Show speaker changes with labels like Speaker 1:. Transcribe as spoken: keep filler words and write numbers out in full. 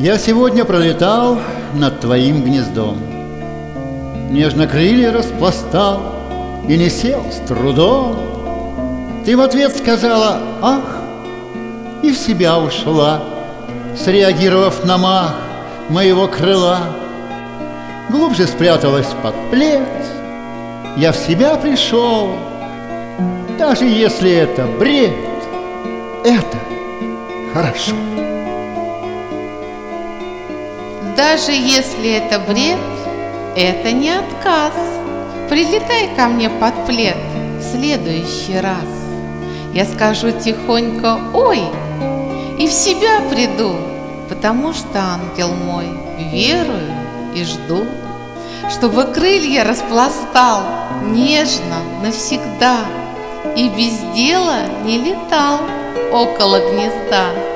Speaker 1: Я сегодня пролетал над твоим гнездом, нежно крылья распластал и не сел с трудом. Ты в ответ сказала «ах» и в себя ушла, среагировав на мах моего крыла. Глубже спряталась под плед, я в себя пришел. Даже если это бред, это хорошо.
Speaker 2: Даже если это бред, это не отказ. Прилетай ко мне под плед в следующий раз. Я скажу тихонько «ой» и в себя приду, потому что, ангел мой, верую и жду, чтобы крылья распластал нежно навсегда и без дела не летал около гнезда.